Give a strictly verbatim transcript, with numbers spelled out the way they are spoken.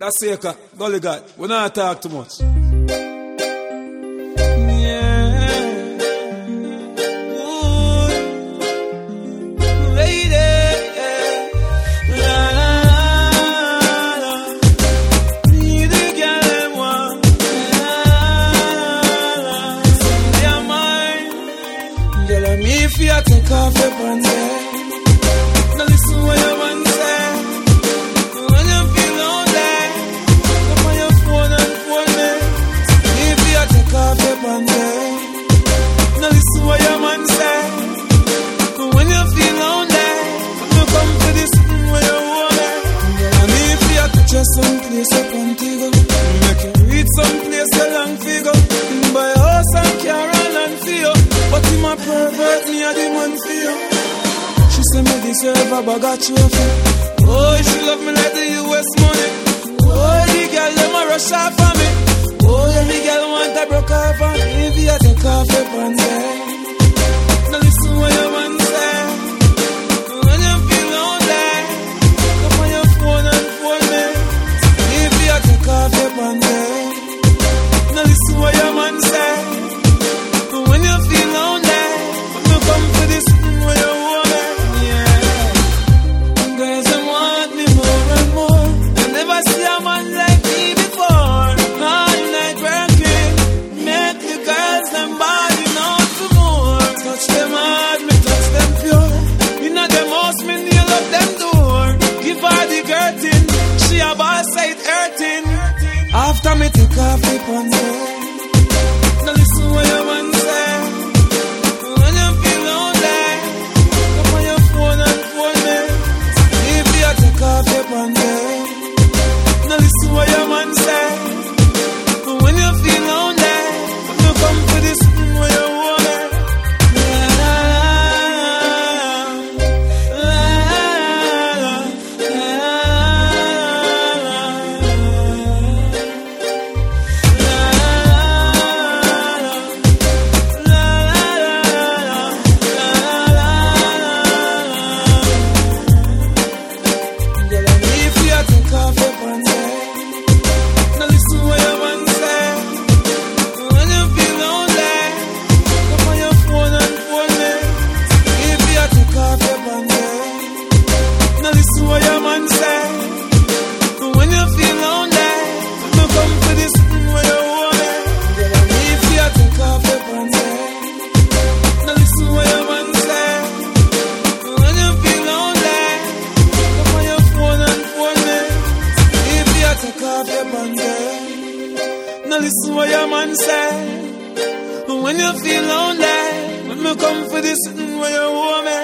That's Seika, Gully God. We not talk too much. If you take off your pants, now listen what your man say. When you feel lonely, come on your phone and phone me. If you take off your pants, now listen what your man say. When you feel lonely, you come to this where you want it. And if you touch you someplace up on Tigo, make you reach someplace a long figure. Buy a house and car and land for you. But in my pervert, me a the man for you. She say me deserve a bag of trophy. Oh, she love me like the U S money. Oh, the girl them a rush off for me. Oh, yeah, the girl want a broke off for me. If you take off your pants, now listen what your man say. When you feel lonely, come on your phone and phone me. If you take off your pants, now listen what your man say. When you feel lonely, you come to this where you want it. Yeah. Girls, they want me more and more. I never see a man like me before. All night working, make the girls them body not for more. Touch them hard, me touch them pure. You know them house, me nail up them door. Give her the curtain, she a boss side hurting. After me take off the pants, now listen what your man say. When you feel lonely, come on your phone and phone me. If you take off your pants, now listen what your man say. When you feel lonely, you come to this where you want it. La, la, la, Now listen what your man say. When you feel lonely, when me come for this where you want me.